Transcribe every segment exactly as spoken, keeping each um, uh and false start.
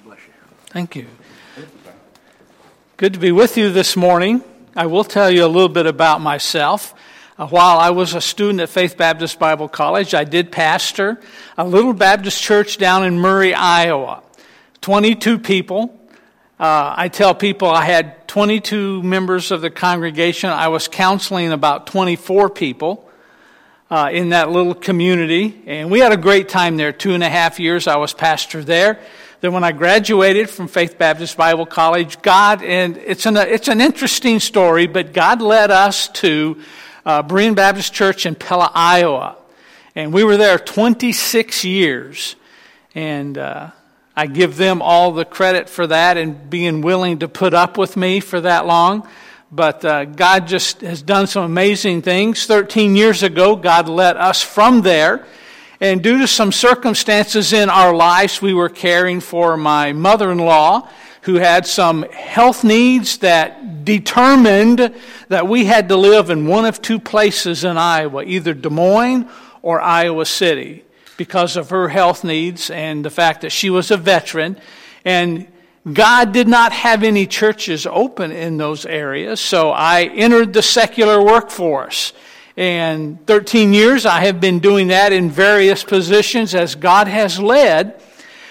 Bless you. Thank you. Good to be with you this morning. I will tell you a little bit about myself. Uh, while I was a student at Faith Baptist Bible College, I did pastor a little Baptist church down in Murray, Iowa. twenty-two people. Uh, I tell people I had twenty-two members of the congregation. I was counseling about twenty-four people uh, in that little community. And we had a great time there. Two and a half years I was pastor there. Then when I graduated from Faith Baptist Bible College, God, and it's an, it's an interesting story, but God led us to uh, Berean Baptist Church in Pella, Iowa. And we were there twenty-six years. And uh, I give them all the credit for that and being willing to put up with me for that long. But uh, God just has done some amazing things. thirteen years ago, God led us from there. And due to some circumstances in our lives, we were caring for my mother-in-law who had some health needs that determined that we had to live in one of two places in Iowa, either Des Moines or Iowa City, because of her health needs and the fact that she was a veteran. And God did not have any churches open in those areas, so I entered the secular workforce. And thirteen years I have been doing that in various positions as God has led.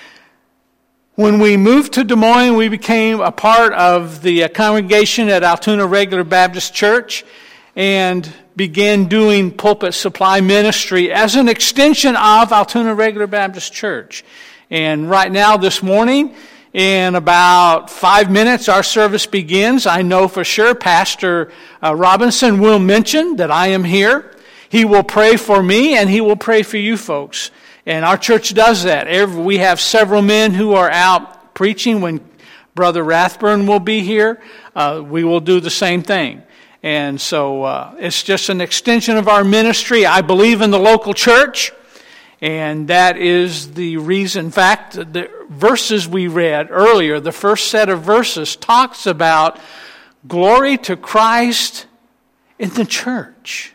When we moved to Des Moines, we became a part of the congregation at Altoona Regular Baptist Church and began doing pulpit supply ministry as an extension of Altoona Regular Baptist Church. And right now, this morning, in about five minutes, our service begins. I know for sure Pastor uh, Robinson will mention that I am here. He will pray for me and he will pray for you folks. And our church does that. Every, we have several men who are out preaching. When Brother Rathburn will be here, uh, we will do the same thing. And so uh, it's just an extension of our ministry. I believe in the local church. And that is the reason. In fact, the verses we read earlier, the first set of verses, talks about glory to Christ in the church.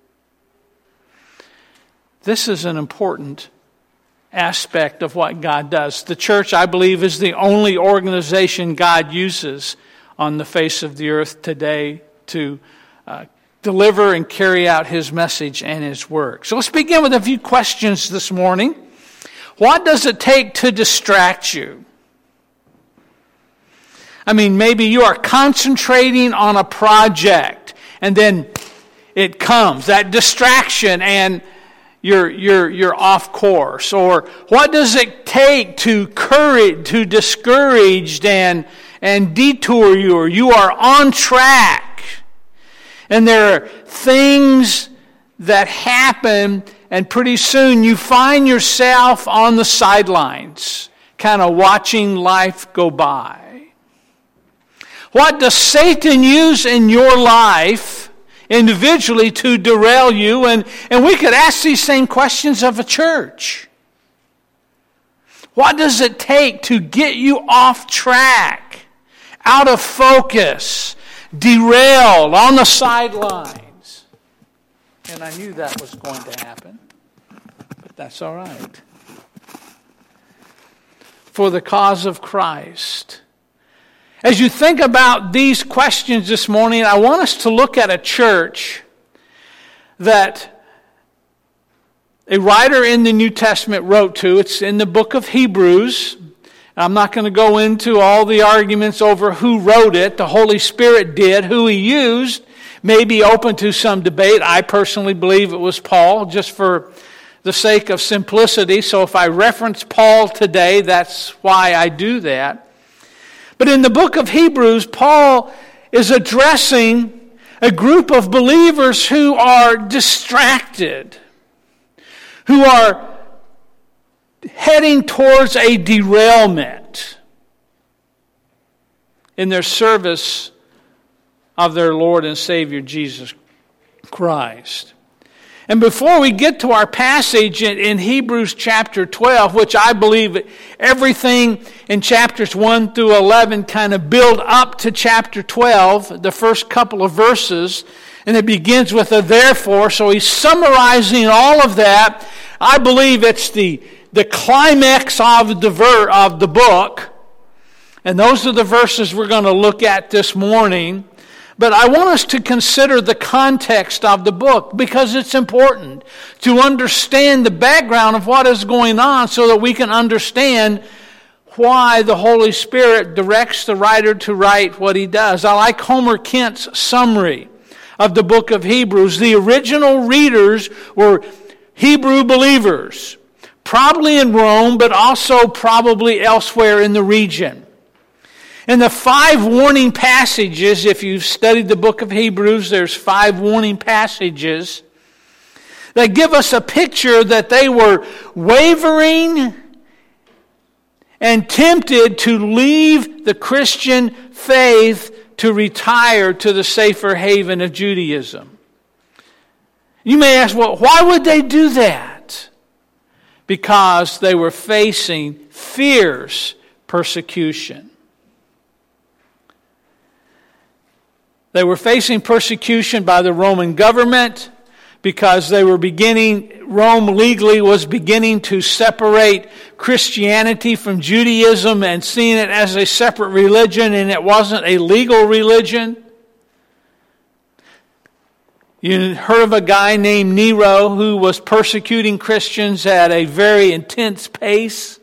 This is an important aspect of what God does. The church, I believe, is the only organization God uses on the face of the earth today to uh, deliver and carry out His message and His work. So let's begin with a few questions this morning. What does it take to distract you? I mean, maybe you are concentrating on a project and then it comes, that distraction, and you're you're you're off course. Or what does it take to courage, to discourage and and detour you, or you are on track? And there are things that happen, and pretty soon you find yourself on the sidelines, kind of watching life go by. What does Satan use in your life individually to derail you? And, and we could ask these same questions of a church. What does it take to get you off track, out of focus, derailed, on the sidelines? And I knew that was going to happen, but that's all right. For the cause of Christ. As you think about these questions this morning, I want us to look at a church that a writer in the New Testament wrote to. It's in the book of Hebrews. I'm not going to go into all the arguments over who wrote it. The Holy Spirit did. Who He used may be open to some debate. I personally believe it was Paul, just for the sake of simplicity. So if I reference Paul today, that's why I do that. But in the book of Hebrews, Paul is addressing a group of believers who are distracted, who are heading towards a derailment in their service of their Lord and Savior Jesus Christ. And before we get to our passage in, in Hebrews chapter twelve, which I believe everything in chapters one through eleven kind of build up to chapter twelve, the first couple of verses, and it begins with a therefore, so he's summarizing all of that. I believe it's the, the climax of the, ver, of the book, And those are the verses we're going to look at this morning. But I want us to consider the context of the book because it's important to understand the background of what is going on so that we can understand why the Holy Spirit directs the writer to write what he does. I like Homer Kent's summary of the book of Hebrews. The original readers were Hebrew believers, probably in Rome, but also probably elsewhere in the region. In the five warning passages, if you've studied the book of Hebrews, there's five warning passages that give us a picture that they were wavering and tempted to leave the Christian faith to retire to the safer haven of Judaism. You may ask, well, why would they do that? Because they were facing fierce persecution. They were facing persecution by the Roman government because they were beginning, Rome legally was beginning to separate Christianity from Judaism and seeing it as a separate religion, and it wasn't a legal religion. You heard of a guy named Nero who was persecuting Christians at a very intense pace.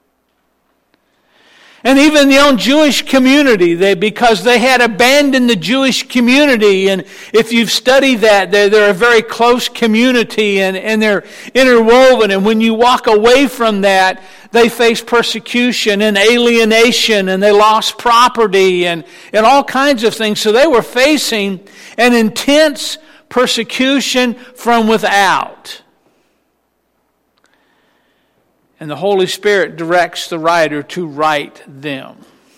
And even the own Jewish community, they, because they had abandoned the Jewish community, and if you've studied that, they're, they're a very close community, and, and they're interwoven, and when you walk away from that, they face persecution and alienation, and they lost property, and, and all kinds of things. So they were facing an intense persecution from without. And the Holy Spirit directs the writer to write them.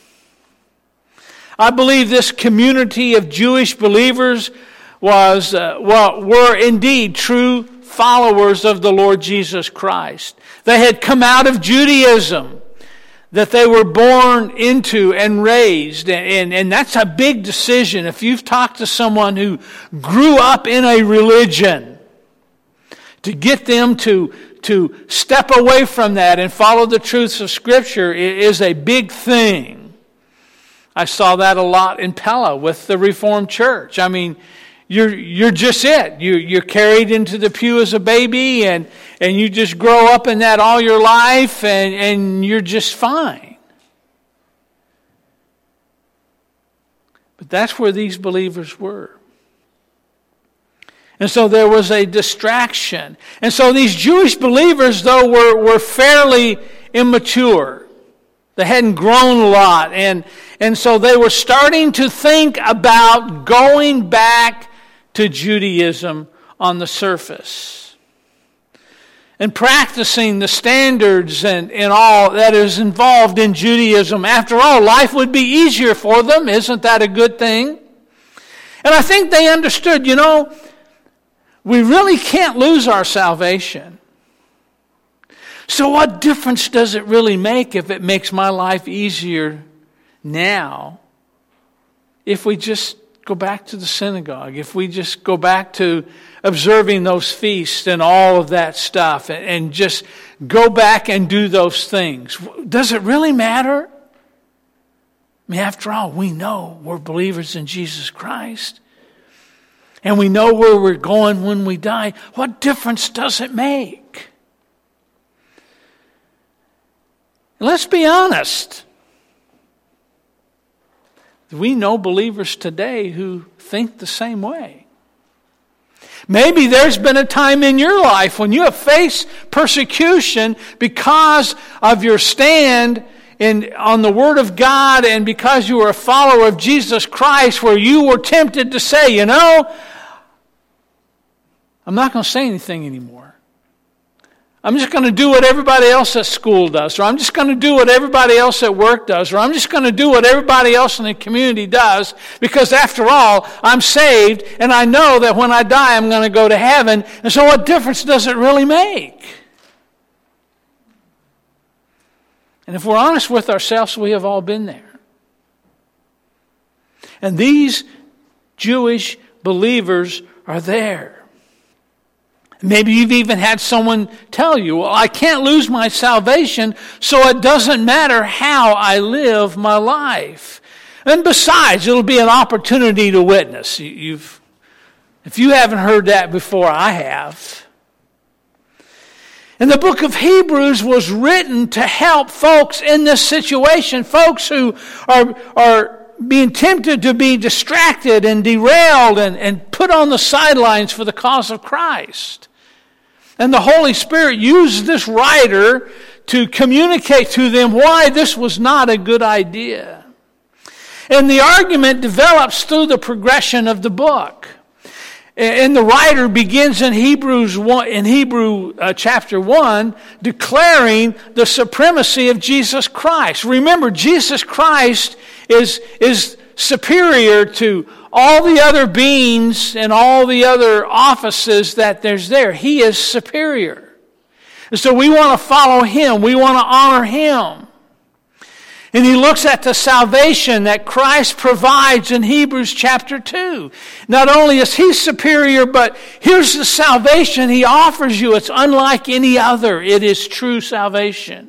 I believe this community of Jewish believers was, uh, well, were indeed true followers of the Lord Jesus Christ. They had come out of Judaism that they were born into and raised. And, and, and that's a big decision. If you've talked to someone who grew up in a religion, to get them to To step away from that and follow the truths of Scripture is a big thing. I saw that a lot in Pella with the Reformed Church. I mean, you're you're just it. You you're carried into the pew as a baby, and and you just grow up in that all your life, and and you're just fine. But that's where these believers were. And so there was a distraction. And so these Jewish believers, though, were, were fairly immature. They hadn't grown a lot. And, and so they were starting to think about going back to Judaism on the surface. And practicing the standards and, and all that is involved in Judaism. After all, life would be easier for them. Isn't that a good thing? And I think they understood, you know, we really can't lose our salvation. So what difference does it really make if it makes my life easier now if we just go back to the synagogue, if we just go back to observing those feasts and all of that stuff and, and just go back and do those things? Does it really matter? I mean, after all, we know we're believers in Jesus Christ. And we know where we're going when we die. What difference does it make? Let's be honest. We know believers today who think the same way. Maybe there's been a time in your life when you have faced persecution because of your stand in, on the Word of God, and because you were a follower of Jesus Christ, where you were tempted to say, you know, I'm not going to say anything anymore. I'm just going to do what everybody else at school does, or I'm just going to do what everybody else at work does, or I'm just going to do what everybody else in the community does, because after all, I'm saved, and I know that when I die, I'm going to go to heaven, and so what difference does it really make? And if we're honest with ourselves, we have all been there. And these Jewish believers are there. Maybe you've even had someone tell you, well, I can't lose my salvation, so it doesn't matter how I live my life. And besides, it'll be an opportunity to witness. You've, if you haven't heard that before, I have. And the book of Hebrews was written to help folks in this situation, folks who are, are being tempted to be distracted and derailed and, and put on the sidelines for the cause of Christ. And the Holy Spirit used this writer to communicate to them why this was not a good idea. And the argument develops through the progression of the book. And the writer begins in Hebrews one, in Hebrew uh, chapter one, declaring the supremacy of Jesus Christ. Remember, Jesus Christ is, is superior to all the other beings and all the other offices that there's there. He is superior. And so we want to follow Him. We want to honor Him. And he looks at the salvation that Christ provides in Hebrews chapter two. Not only is He superior, but here's the salvation He offers you. It's unlike any other. It is true salvation.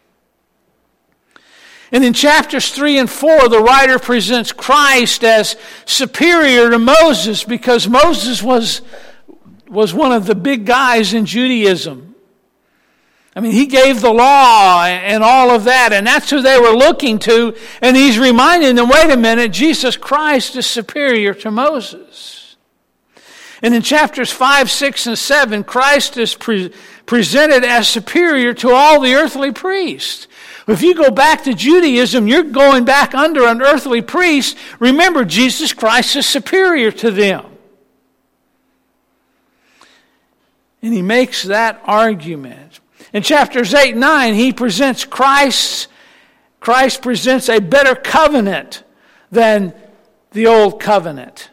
And in chapters three and four, the writer presents Christ as superior to Moses because Moses was, was one of the big guys in Judaism. I mean, he gave the law and all of that, and that's who they were looking to. And he's reminding them, wait a minute, Jesus Christ is superior to Moses. And in chapters five, six, and seven, Christ is pre- presented as superior to all the earthly priests. If you go back to Judaism, you're going back under an earthly priest. Remember, Jesus Christ is superior to them. And he makes that argument. In chapters eight and nine, he presents Christ. Christ presents a better covenant than the old covenant.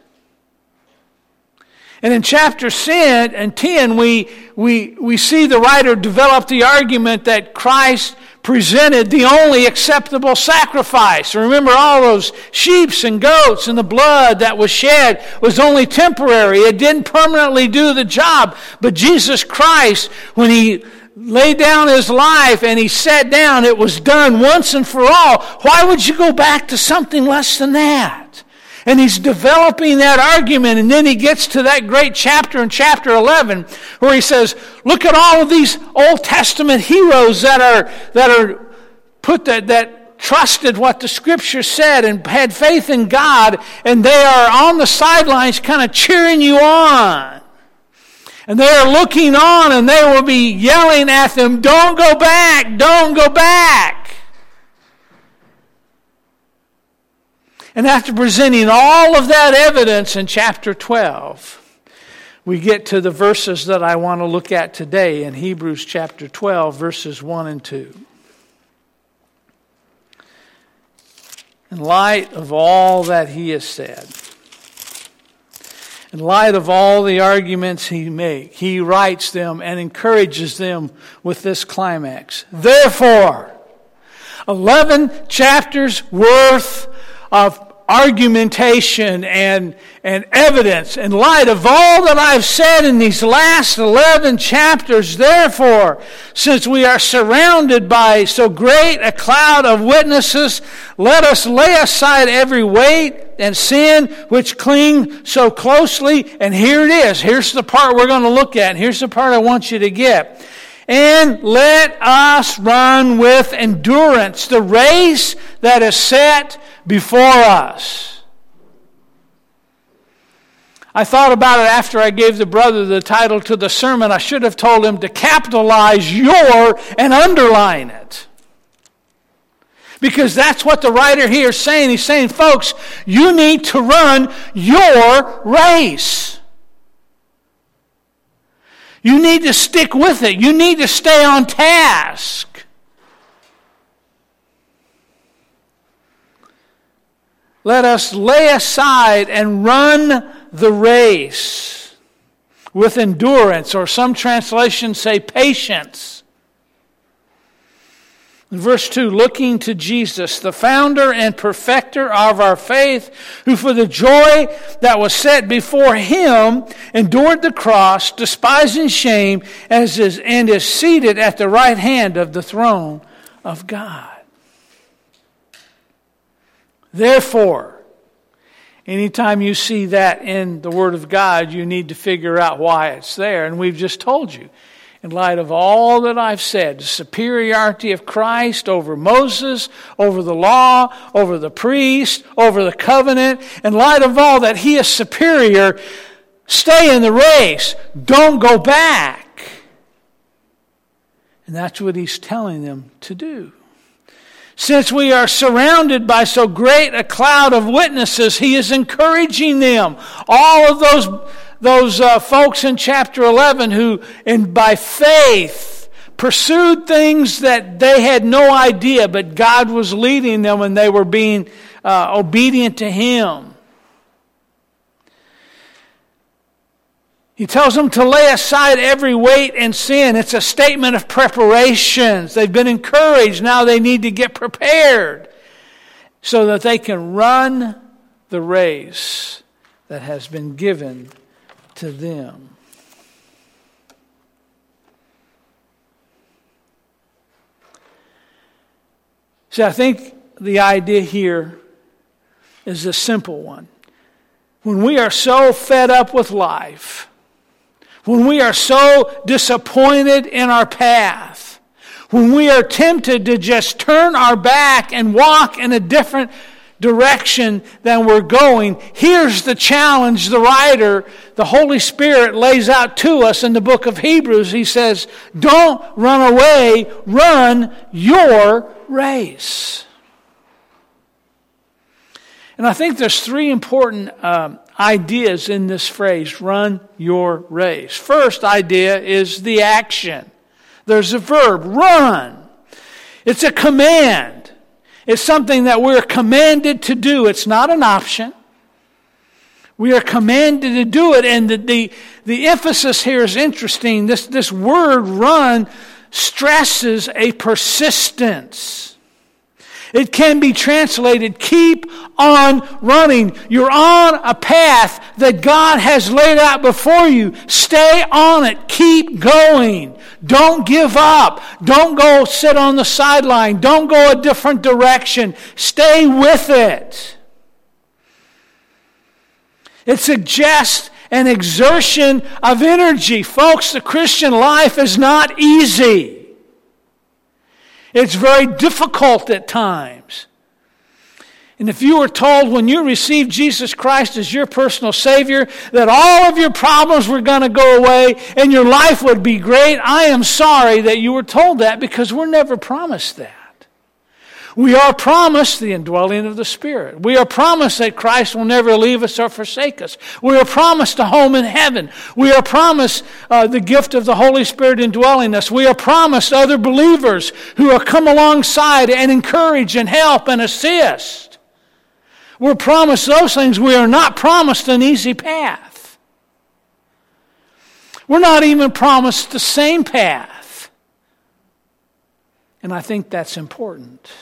And in chapter ten, and ten we, we, we see the writer develop the argument that Christ presented the only acceptable sacrifice. Remember, all those sheep and goats and the blood that was shed was only temporary. It didn't permanently do the job. But Jesus Christ, when He laid down His life and He sat down, it was done once and for all. Why would you go back to something less than that? And he's developing that argument, and then he gets to that great chapter in chapter eleven where he says, look at all of these Old Testament heroes that are that are put that that trusted what the Scripture said and had faith in God, and they are on the sidelines kind of cheering you on. And they are looking on, and they will be yelling at them, don't go back, don't go back. And after presenting all of that evidence in chapter twelve, we get to the verses that I want to look at today in Hebrews chapter twelve, verses one and two. In light of all that he has said, in light of all the arguments he makes, he writes them and encourages them with this climax. Therefore, eleven chapters worth of argumentation and, and evidence in light of all that I've said in these last eleven chapters. Therefore, since we are surrounded by so great a cloud of witnesses, let us lay aside every weight and sin which cling so closely. And here it is. Here's the part we're going to look at. Here's the part I want you to get. And let us run with endurance the race that is set before us. I thought about it after I gave the brother the title to the sermon. I should have told him to capitalize your and underline it. Because that's what the writer here is saying. He's saying, folks, you need to run your race. You need to stick with it. You need to stay on task. Let us lay aside and run the race with endurance, or some translations say patience. In verse two, looking to Jesus, the founder and perfecter of our faith, who for the joy that was set before him endured the cross, despising shame, as is, and is seated at the right hand of the throne of God. Therefore, anytime you see that in the Word of God, you need to figure out why it's there. And we've just told you. In light of all that I've said, the superiority of Christ over Moses, over the law, over the priest, over the covenant, in light of all that he is superior, stay in the race. Don't go back. And that's what he's telling them to do. Since we are surrounded by so great a cloud of witnesses, he is encouraging them. All of those Those uh, folks in chapter eleven who, and by faith, pursued things that they had no idea, but God was leading them and they were being uh, obedient to him. He tells them to lay aside every weight and sin. It's a statement of preparations. They've been encouraged. Now they need to get prepared so that they can run the race that has been given to them. See, I think the idea here is a simple one. When we are so fed up with life, when we are so disappointed in our path, when we are tempted to just turn our back and walk in a different direction than we're going, here's the challenge the writer, the Holy Spirit, lays out to us in the book of Hebrews. He says, don't run away, run your race. And I think there's three important um, ideas in this phrase, run your race. First idea is the action. There's a verb, run. It's a command. It's something that we're commanded to do. It's not an option. We are commanded to do it. And the, the, the emphasis here is interesting. This, this word run stresses a persistence. It can be translated, keep on running. You're on a path that God has laid out before you. Stay on it. Keep going. Don't give up. Don't go sit on the sideline. Don't go a different direction. Stay with it. It suggests an exertion of energy. Folks, the Christian life is not easy. It's very difficult at times. And if you were told when you received Jesus Christ as your personal Savior that all of your problems were going to go away and your life would be great, I am sorry that you were told that, because we're never promised that. We are promised the indwelling of the Spirit. We are promised that Christ will never leave us or forsake us. We are promised a home in heaven. We are promised uh, the gift of the Holy Spirit indwelling us. We are promised other believers who will come alongside and encourage and help and assist. We're promised those things. We are not promised an easy path. We're not even promised the same path. And I think that's important.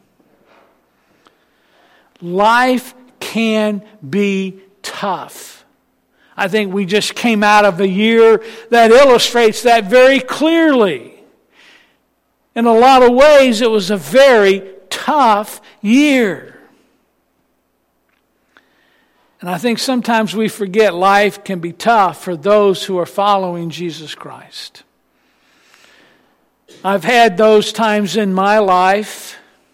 Life can be tough. I think we just came out of a year that illustrates that very clearly. In a lot of ways, it was a very tough year. And I think sometimes we forget life can be tough for those who are following Jesus Christ. I've had those times in my life.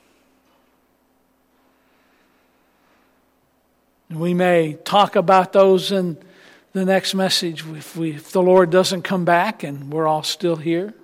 We may talk about those in the next message if, we, if the Lord doesn't come back and we're all still here.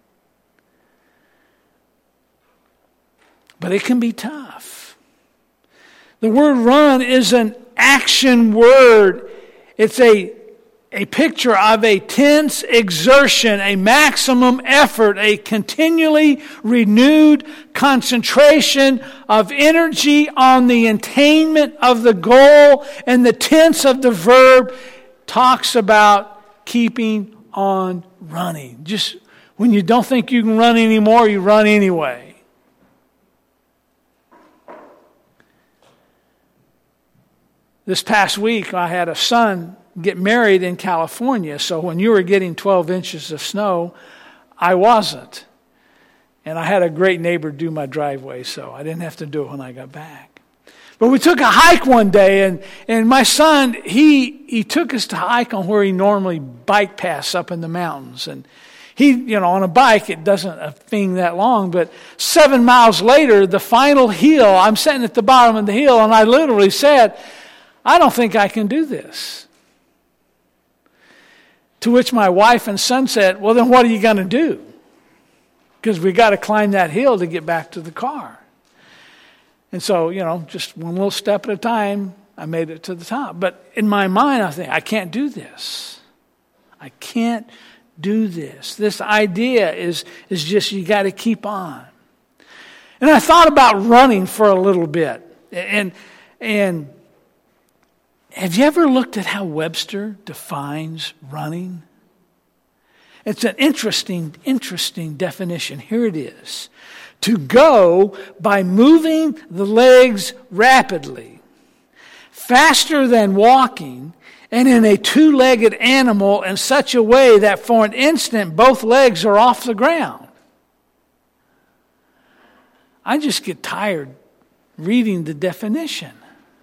But it can be tough. The word run is an action word. It's a, a picture of a tense exertion, a maximum effort, a continually renewed concentration of energy on the attainment of the goal. And the tense of the verb talks about keeping on running. Just when you don't think you can run anymore, you run anyway. This past week, I had a son get married in California, so when you were getting twelve inches of snow, I wasn't. And I had a great neighbor do my driveway, so I didn't have to do it when I got back. But we took a hike one day, and, and my son, he he took us to hike on where he normally bike paths up in the mountains. And he, you know, on a bike, it doesn't a thing that long, but seven miles later, the final hill, I'm sitting at the bottom of the hill, and I literally said, I don't think I can do this. To which my wife and son said, well, then what are you going to do? Because we got to climb that hill to get back to the car. And so, you know, just one little step at a time, I made it to the top. But in my mind, I think, I can't do this. I can't do this. This idea is, is just you got to keep on. And I thought about running for a little bit. And, and have you ever looked at how Webster defines running? It's an interesting, interesting definition. Here it is. To go by moving the legs rapidly, faster than walking, and in a two-legged animal in such a way that for an instant both legs are off the ground. I just get tired reading the definition.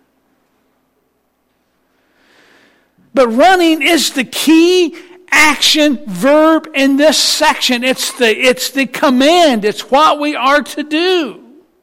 But running is the key action verb in this section. It's the, it's the command. It's what we are to do.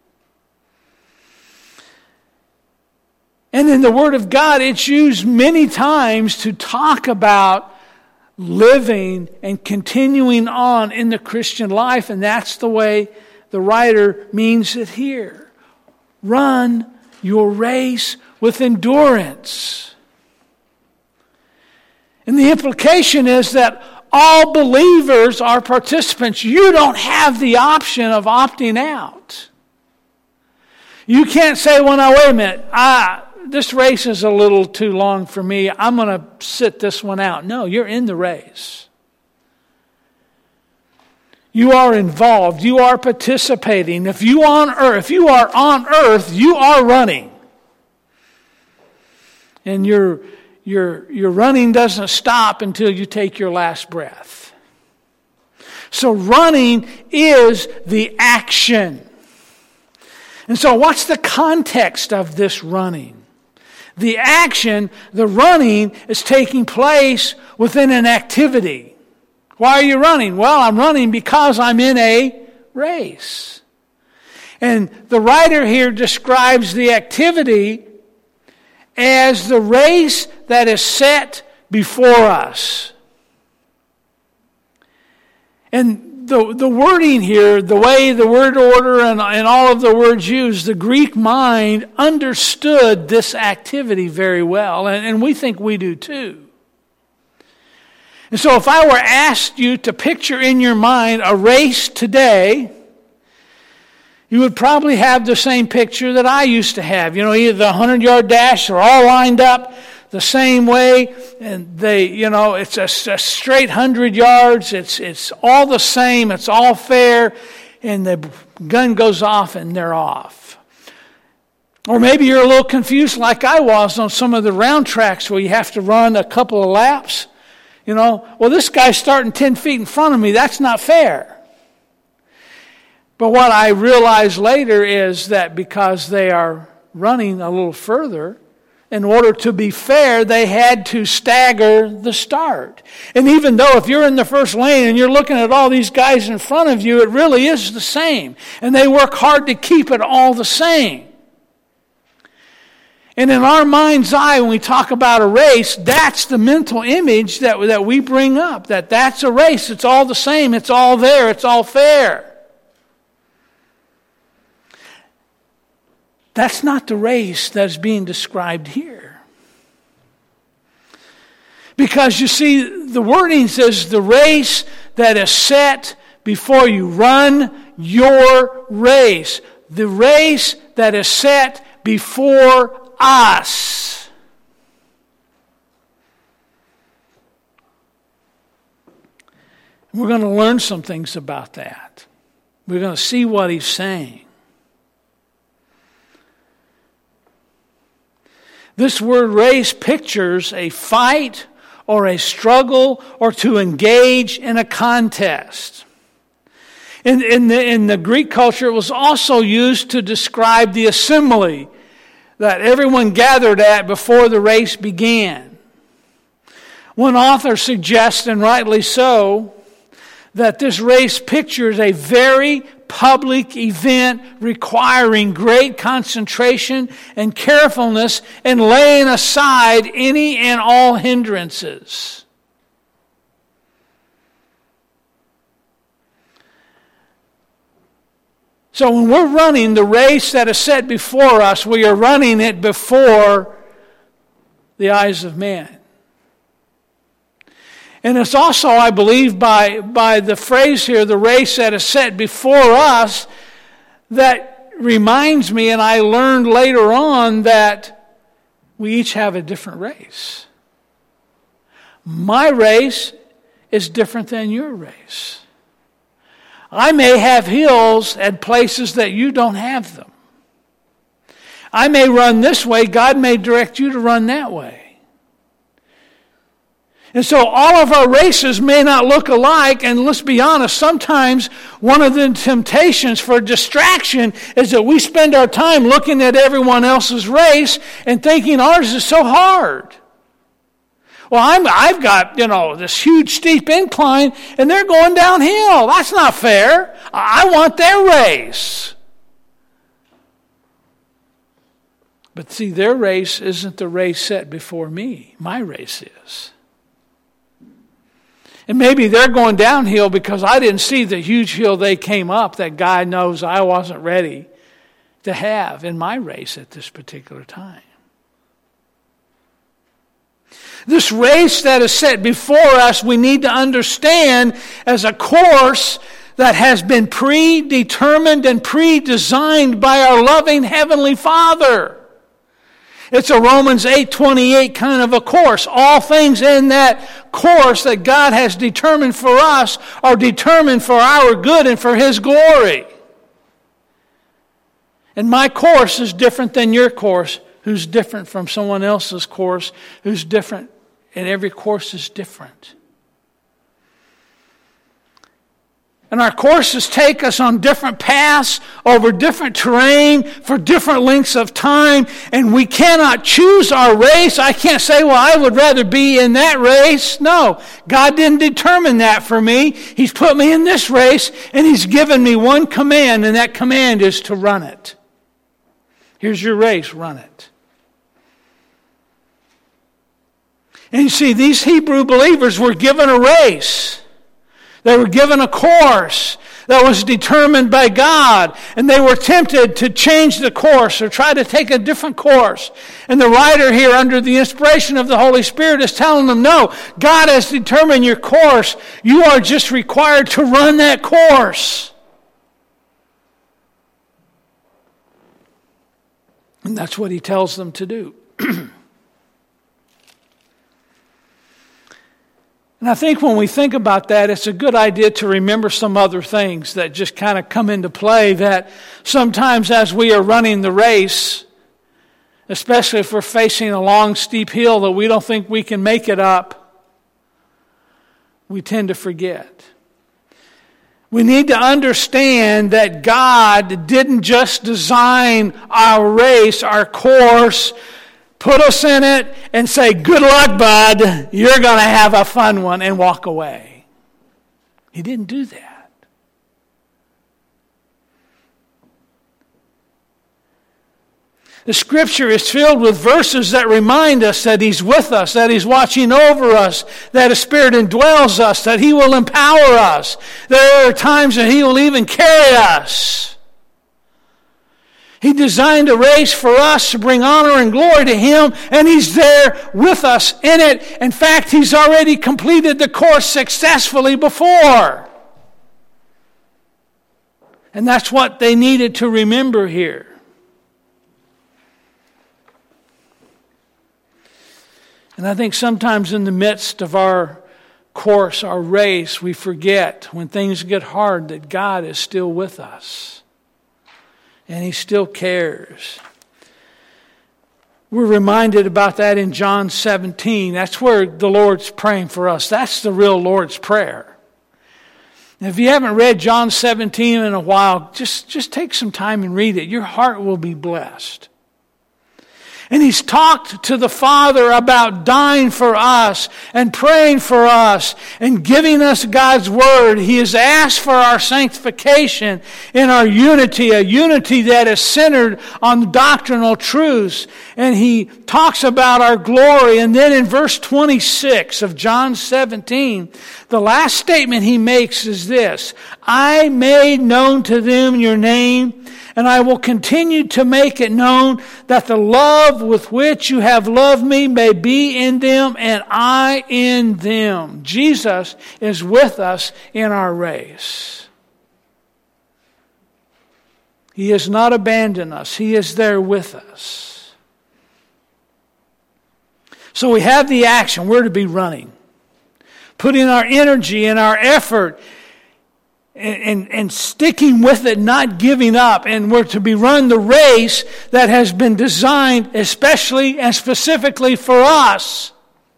And in the Word of God, it's used many times to talk about living and continuing on in the Christian life, and that's the way the writer means it here. Run your race with endurance. And the implication is that all believers are participants. You don't have the option of opting out. You can't say, well, now, wait a minute, I, this race is a little too long for me. I'm going to sit this one out. No, you're in the race. You are involved. You are participating. If you on earth, if you are on earth, you are running. And you're Your, your running doesn't stop until you take your last breath. So running is the action. And so what's the context of this running? The action, the running, is taking place within an activity. Why are you running? Well, I'm running because I'm in a race. And the writer here describes the activity as the race that is set before us. And the, the wording here, the way the word order and, and all of the words used, the Greek mind understood this activity very well, and, and we think we do too. And so if I were asked you to picture in your mind a race today, you would probably have the same picture that I used to have. You know, either the hundred-yard dash, they're all lined up the same way, and they, you know, it's a, a straight hundred yards. It's it's all the same. It's all fair, and the gun goes off, and they're off. Or maybe you're a little confused, like I was on some of the round tracks where you have to run a couple of laps. You know, well, this guy's starting ten feet in front of me. That's not fair. But what I realized later is that because they are running a little further, in order to be fair, they had to stagger the start. And even though if you're in the first lane and you're looking at all these guys in front of you, it really is the same. And they work hard to keep it all the same. And in our mind's eye, when we talk about a race, that's the mental image that, that we bring up, that that's a race. It's all the same. It's all there. It's all fair. That's not the race that's being described here. Because you see, the wording says the race that is set before you. Run your race. The race that is set before us. We're going to learn some things about that. We're going to see what he's saying. This word race pictures a fight or a struggle or to engage in a contest. In, in, the, in the Greek culture, it was also used to describe the assembly that everyone gathered at before the race began. One author suggests, and rightly so, that this race pictures a very public event requiring great concentration and carefulness and laying aside any and all hindrances. So when we're running the race that is set before us, we are running it before the eyes of men. And it's also, I believe, by, by the phrase here, the race that is set before us, that reminds me, and I learned later on, that we each have a different race. My race is different than your race. I may have hills and places that you don't have them. I may run this way, God may direct you to run that way. And so all of our races may not look alike, and let's be honest, sometimes one of the temptations for distraction is that we spend our time looking at everyone else's race and thinking ours is so hard. Well, I'm, I've got, you know, this huge steep incline, and they're going downhill. That's not fair. I want their race. But see, their race isn't the race set before me. My race is. And maybe they're going downhill because I didn't see the huge hill they came up that God knows I wasn't ready to have in my race at this particular time. This race that is set before us, we need to understand as a course that has been predetermined and pre-designed by our loving Heavenly Father. It's a Romans eight twenty-eight kind of a course. All things in that course that God has determined for us are determined for our good and for His glory. And my course is different than your course, who's different from someone else's course, who's different, and every course is different. And our courses take us on different paths, over different terrain, for different lengths of time, and we cannot choose our race. I can't say, well, I would rather be in that race. No, God didn't determine that for me. He's put me in this race, and He's given me one command, and that command is to run it. Here's your race, run it. And you see, these Hebrew believers were given a race. They were given a course that was determined by God, and they were tempted to change the course or try to take a different course. And the writer here, under the inspiration of the Holy Spirit, is telling them, no, God has determined your course. You are just required to run that course. And that's what He tells them to do. And I think when we think about that, it's a good idea to remember some other things that just kind of come into play, that sometimes as we are running the race, especially if we're facing a long, steep hill that we don't think we can make it up, we tend to forget. We need to understand that God didn't just design our race, our course, put us in it and say, good luck, bud, you're going to have a fun one, and walk away. He didn't do that. The Scripture is filled with verses that remind us that He's with us, that He's watching over us, that His Spirit indwells us, that He will empower us. There are times that He will even carry us. He designed a race for us to bring honor and glory to Him, and He's there with us in it. In fact, He's already completed the course successfully before. And that's what they needed to remember here. And I think sometimes in the midst of our course, our race, we forget when things get hard that God is still with us. And He still cares. We're reminded about that in John seventeen. That's where the Lord's praying for us. That's the real Lord's Prayer. And if you haven't read John seventeen in a while, just, just take some time and read it. Your heart will be blessed. And he's talked to the Father about dying for us and praying for us and giving us God's Word. He has asked for our sanctification and our unity, a unity that is centered on doctrinal truths. And he talks about our glory. And then in verse twenty-six of John seventeen, the last statement he makes is this: I made known to them your name, and I will continue to make it known, that the love with which you have loved me may be in them and I in them. Jesus is with us in our race. He has not abandoned us. He is there with us. So we have the action. We're to be running. Putting our energy and our effort And, and, and sticking with it, not giving up. And we're to be run the race that has been designed especially and specifically for us.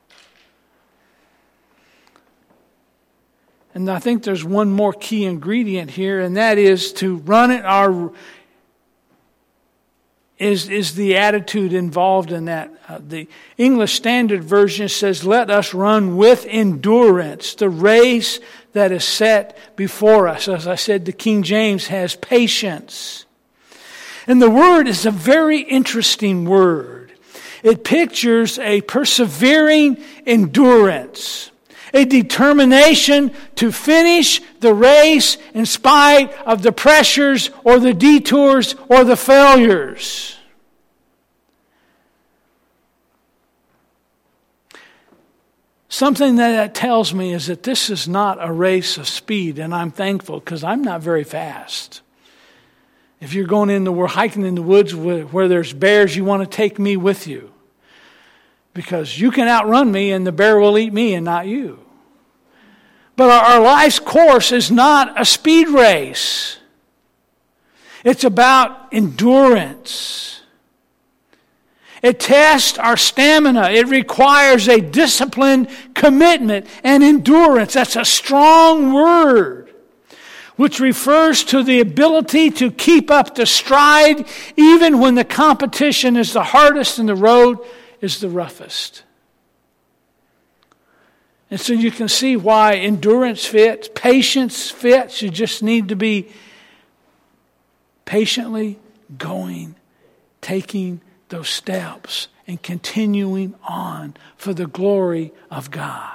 And I think there's one more key ingredient here, and that is to run it our is is the attitude involved in that. Uh, the English Standard Version says, let us run with endurance the race that is set before us. As I said, the King James has patience. And the word is a very interesting word. It pictures a persevering endurance, a determination to finish the race in spite of the pressures or the detours or the failures. Something that that tells me is that this is not a race of speed, and I'm thankful because I'm not very fast. If you're going in the, we're hiking in the woods where there's bears, you want to take me with you. Because you can outrun me and the bear will eat me and not you. But our, our life's course is not a speed race. It's about endurance. It tests our stamina. It requires a disciplined commitment and endurance. That's a strong word, which refers to the ability to keep up the stride even when the competition is the hardest and the road is the roughest. And so you can see why endurance fits, patience fits. You just need to be patiently going, taking those steps and continuing on for the glory of God.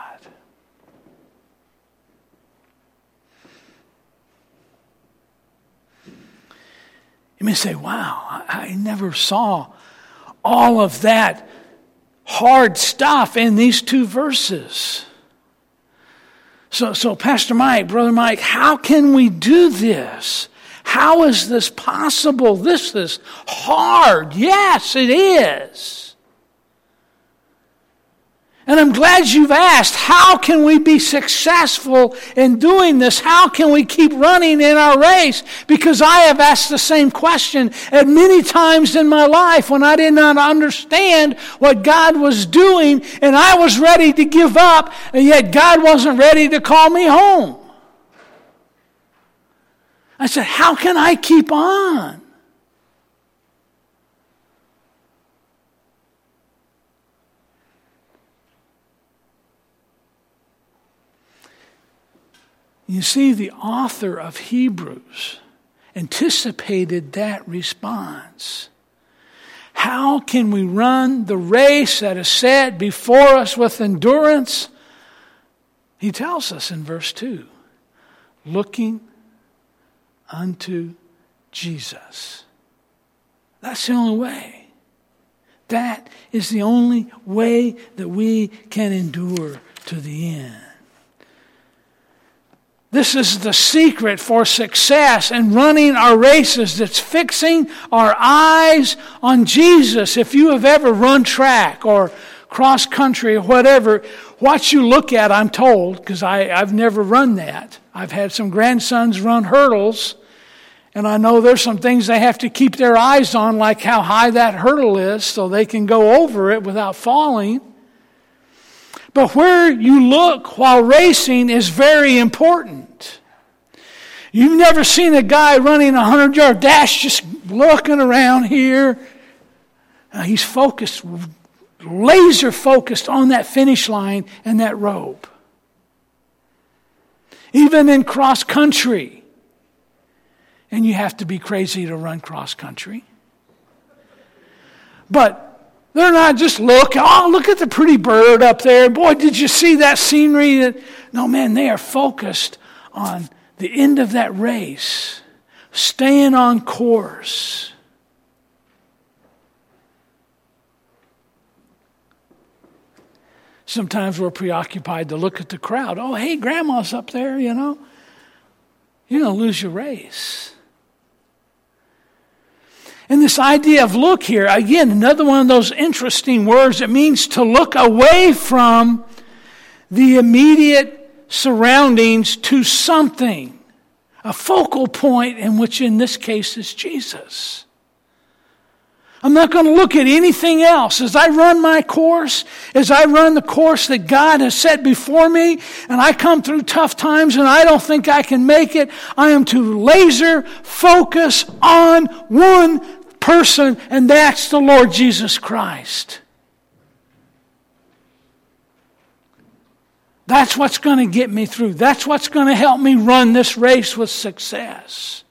You may say, wow, I, I never saw all of that hard stuff in these two verses. So, so Pastor Mike, Brother Mike, how can we do this? How is this possible? This is hard. Yes, it is. And I'm glad you've asked, how can we be successful in doing this? How can we keep running in our race? Because I have asked the same question at many times in my life when I did not understand what God was doing and I was ready to give up, and yet God wasn't ready to call me home. I said, how can I keep on? You see, the author of Hebrews anticipated that response. How can we run the race that is set before us with endurance? He tells us in verse two, looking unto Jesus. That's the only way. That is the only way that we can endure to the end. This is the secret for success in running our races. That's fixing our eyes on Jesus. If you have ever run track or cross country or whatever, what you look at, I'm told, because I've never run that. I've had some grandsons run hurdles, And I know there's some things they have to keep their eyes on, like how high that hurdle is so they can go over it without falling. But where you look while racing is very important. You've never seen a guy running a hundred-yard dash just looking around here. Uh, he's focused, laser focused on that finish line and that rope. Even in cross country. And you have to be crazy to run cross country. But they're not just looking, oh, look at the pretty bird up there. Boy, did you see that scenery? That No, man, they are focused on the end of that race, staying on course. Sometimes we're preoccupied to look at the crowd. Oh, hey, grandma's up there, you know. You're going to lose your race. And this idea of look here, again, another one of those interesting words. It means to look away from the immediate surroundings to something. A focal point, in which in this case is Jesus. I'm not going to look at anything else. As I run my course, as I run the course that God has set before me, and I come through tough times and I don't think I can make it, I am to laser focus on one person, and that's the Lord Jesus Christ. That's what's going to get me through. That's what's going to help me run this race with success.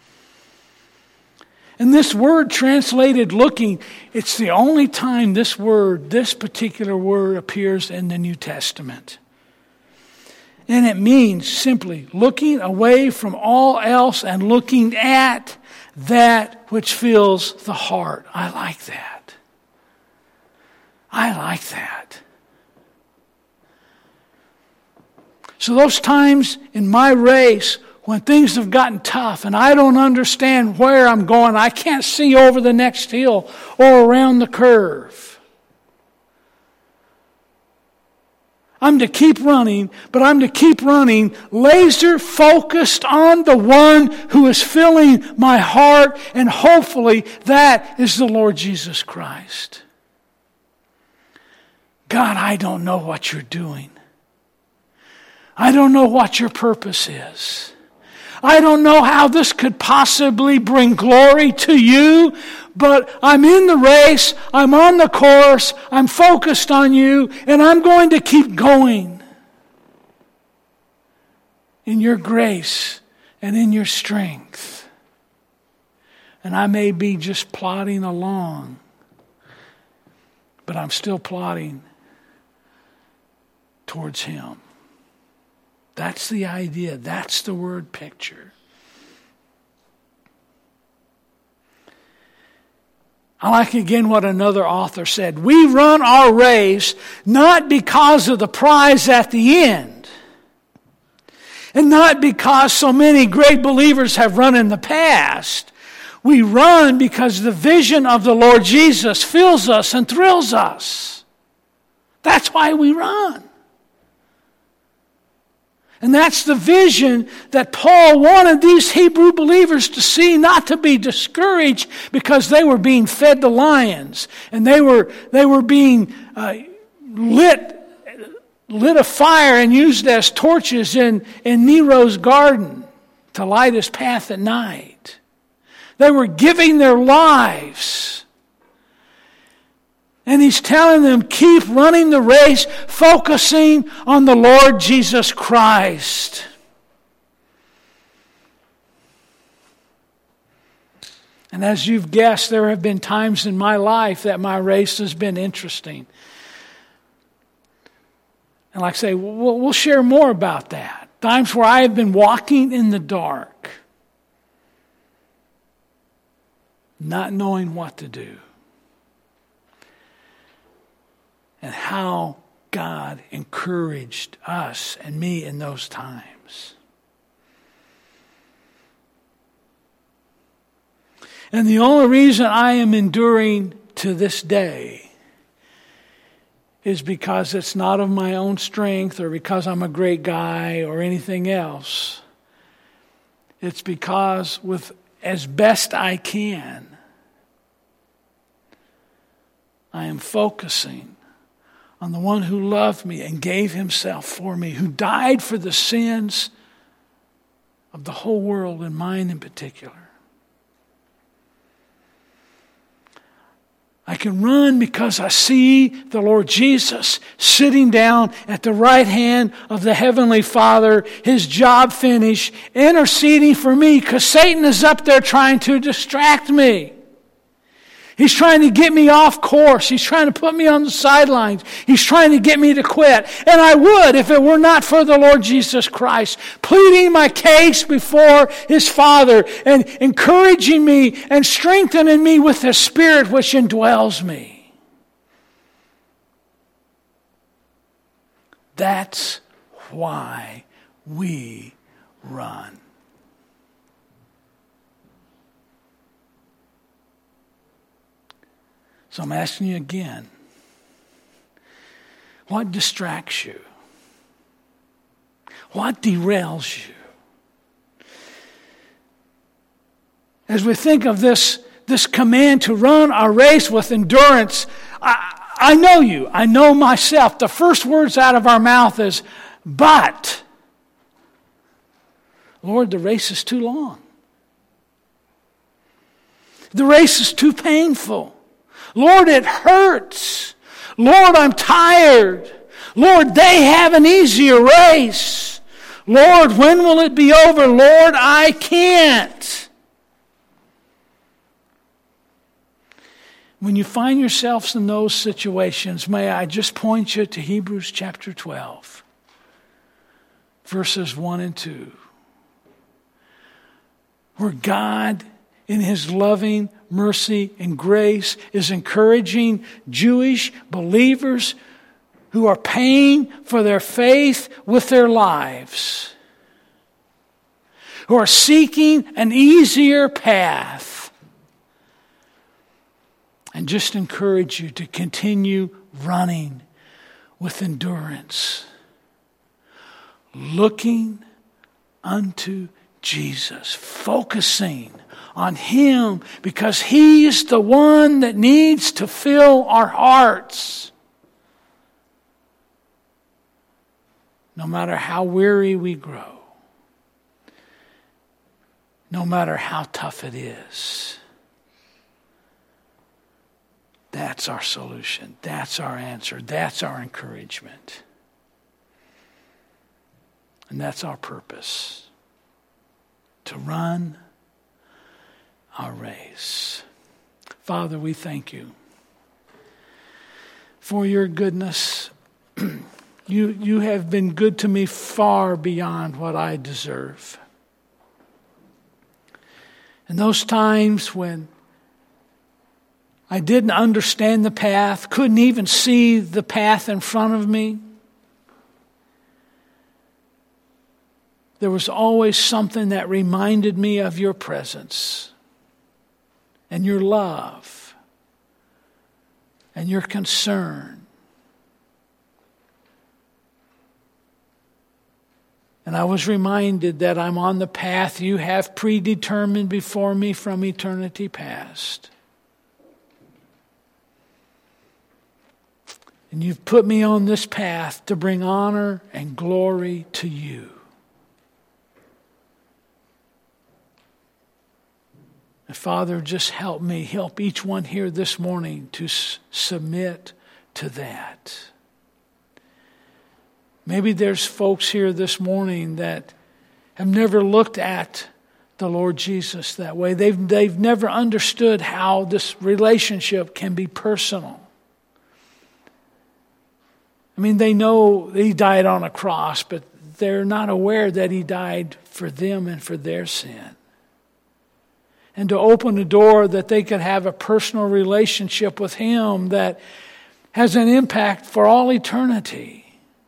And this word translated looking, it's the only time this word, this particular word appears in the New Testament. And it means simply looking away from all else and looking at that which fills the heart. I like that. I like that. So those times in my race when things have gotten tough and I don't understand where I'm going, I can't see over the next hill or around the curve. I'm to keep running, but I'm to keep running laser focused on the one who is filling my heart, and hopefully that is the Lord Jesus Christ. God, I don't know what you're doing. I don't know what your purpose is. I don't know how this could possibly bring glory to you, but I'm in the race, I'm on the course, I'm focused on you, and I'm going to keep going in your grace and in your strength. And I may be just plodding along, but I'm still plodding towards Him. That's the idea. That's the word picture. I like again what another author said. We run our race not because of the prize at the end, and not because so many great believers have run in the past. We run because the vision of the Lord Jesus fills us and thrills us. That's why we run. And that's the vision that Paul wanted these Hebrew believers to see, not to be discouraged because they were being fed to lions and they were they were being uh, lit lit a fire and used as torches in, in Nero's garden to light his path at night. They were giving their lives. And he's telling them, keep running the race, focusing on the Lord Jesus Christ. And as you've guessed, there have been times in my life that my race has been interesting. And like I say, we'll, we'll share more about that. Times where I have been walking in the dark, not knowing what to do. And how God encouraged us and me in those times. And the only reason I am enduring to this day is because it's not of my own strength or because I'm a great guy or anything else. It's because with as best I can, I am focusing on the one who loved me and gave himself for me, who died for the sins of the whole world and mine in particular. I can run because I see the Lord Jesus sitting down at the right hand of the Heavenly Father, his job finished, interceding for me because Satan is up there trying to distract me. He's trying to get me off course. He's trying to put me on the sidelines. He's trying to get me to quit. And I would if it were not for the Lord Jesus Christ, pleading my case before his Father and encouraging me and strengthening me with the Spirit which indwells me. That's why we run. So I'm asking you again, what distracts you? What derails you? As we think of this, this command to run our race with endurance, I, I know you, I know myself. The first words out of our mouth is, but, Lord, the race is too long. The race is too painful. Lord, it hurts. Lord, I'm tired. Lord, they have an easier race. Lord, when will it be over? Lord, I can't. When you find yourselves in those situations, may I just point you to Hebrews chapter twelve, verses one and two, where God, in his loving mercy and grace, is encouraging Jewish believers who are paying for their faith with their lives, who are seeking an easier path, and just encourage you to continue running with endurance, looking unto Jesus, focusing on him because he is the one that needs to fill our hearts. No matter how weary we grow, no matter how tough it is, that's our solution. That's our answer. That's our encouragement. And that's our purpose. To run our race. Father, we thank you for your goodness. you, you have been good to me far beyond what I deserve. And those times when I didn't understand the path, couldn't even see the path in front of me, there was always something that reminded me of your presence and your love and your concern. And I was reminded that I'm on the path you have predetermined before me from eternity past. And you've put me on this path to bring honor and glory to you. And Father, just help me, help each one here this morning to s- submit to that. Maybe there's folks here this morning that have never looked at the Lord Jesus that way. They've, they've never understood how this relationship can be personal. I mean, they know he died on a cross, but they're not aware that he died for them and for their sin. And to open a door that they could have a personal relationship with him that has an impact for all eternity.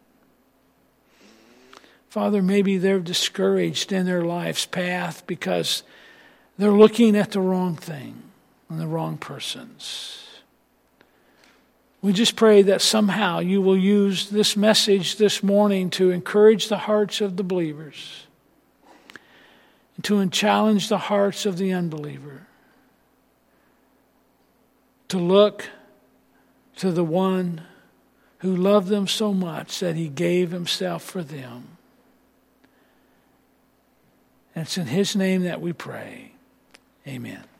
Father, maybe they're discouraged in their life's path because they're looking at the wrong thing and the wrong persons. We just pray that somehow you will use this message this morning to encourage the hearts of the believers, to challenge the hearts of the unbeliever to look to the one who loved them so much that he gave himself for them. And it's in his name that we pray. Amen.